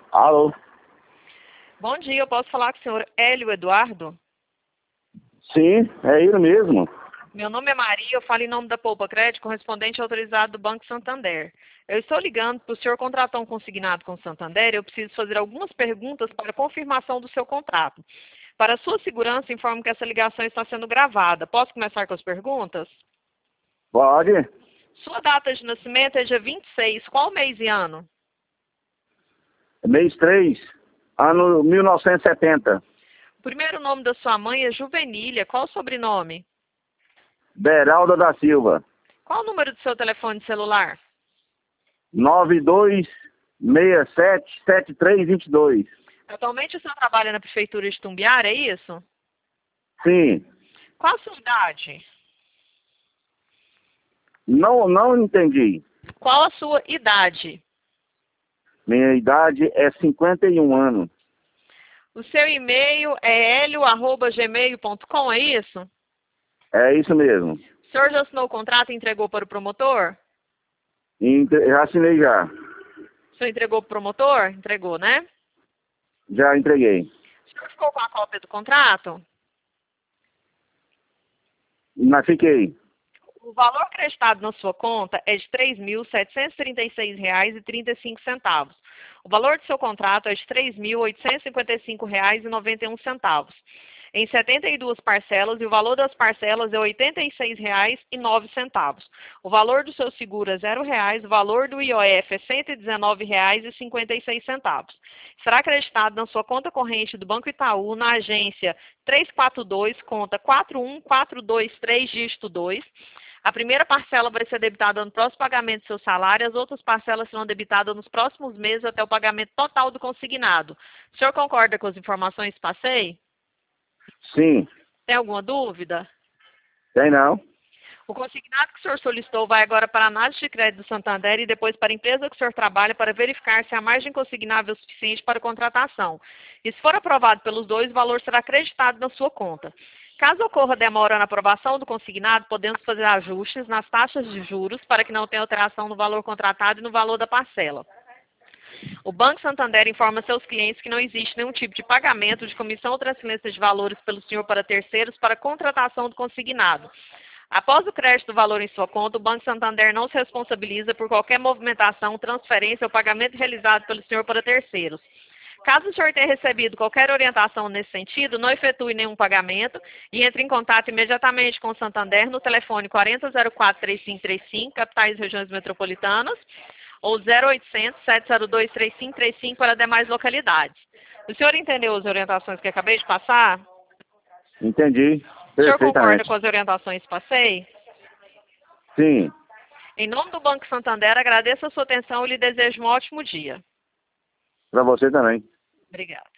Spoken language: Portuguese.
Alô? Bom dia, eu posso falar com o senhor Hélio Eduardo? Sim, é ele mesmo. Meu nome é Maria, eu falo em nome da Poupa Crédito, correspondente autorizado do Banco Santander. Eu estou ligando para o senhor contratar um consignado com o Santander e eu preciso fazer algumas perguntas para confirmação do seu contrato. Para sua segurança, informo que essa ligação está sendo gravada. Posso começar com as perguntas? Pode? Sua data de nascimento é dia 26, qual mês e ano? Mês 3, ano 1970. O primeiro nome da sua mãe é Juvenília, qual o sobrenome? Beralda da Silva. Qual o número do seu telefone celular? 92677322. Atualmente o senhor trabalha na Prefeitura de Tumbiara, é isso? Sim. Qual a sua idade? Não entendi. Qual a sua idade? Minha idade é 51 anos. O seu e-mail é helio@gmail.com, é isso? É isso mesmo. O senhor já assinou o contrato e entregou para o promotor? Já assinei já. O senhor entregou para o promotor? Entregou, né? Já entreguei. O senhor ficou com a cópia do contrato? Mas fiquei. O valor acreditado na sua conta é de R$ 3.736,35. O valor do seu contrato é de R$ 3.855,91. Em 72 parcelas, e o valor das parcelas é R$ 86,09. O valor do seu seguro é R$ 0, o valor do IOF é R$ 119,56. Será acreditado na sua conta corrente do Banco Itaú, na agência 342, conta 41423, dígito 2. A primeira parcela vai ser debitada no próximo pagamento do seu salário, as outras parcelas serão debitadas nos próximos meses até o pagamento total do consignado. O senhor concorda com as informações que passei? Sim. Tem alguma dúvida? Tem não? O consignado que o senhor solicitou vai agora para a análise de crédito do Santander e depois para a empresa que o senhor trabalha para verificar se a margem consignável é suficiente para a contratação. E se for aprovado pelos dois, o valor será acreditado na sua conta. Caso ocorra demora na aprovação do consignado, podemos fazer ajustes nas taxas de juros para que não tenha alteração no valor contratado e no valor da parcela. O Banco Santander informa seus clientes que não existe nenhum tipo de pagamento de comissão ou transferência de valores pelo senhor para terceiros para contratação do consignado. Após o crédito do valor em sua conta, o Banco Santander não se responsabiliza por qualquer movimentação, transferência ou pagamento realizado pelo senhor para terceiros. Caso o senhor tenha recebido qualquer orientação nesse sentido, não efetue nenhum pagamento e entre em contato imediatamente com o Santander no telefone 4004-3535, capitais e regiões metropolitanas, ou 0800 702 3535 para demais localidades. O senhor entendeu as orientações que acabei de passar? Entendi. O senhor concorda Perfeitamente. com as orientações que passei? Sim. Em nome do Banco Santander, agradeço a sua atenção e lhe desejo um ótimo dia. Para você também. Obrigada.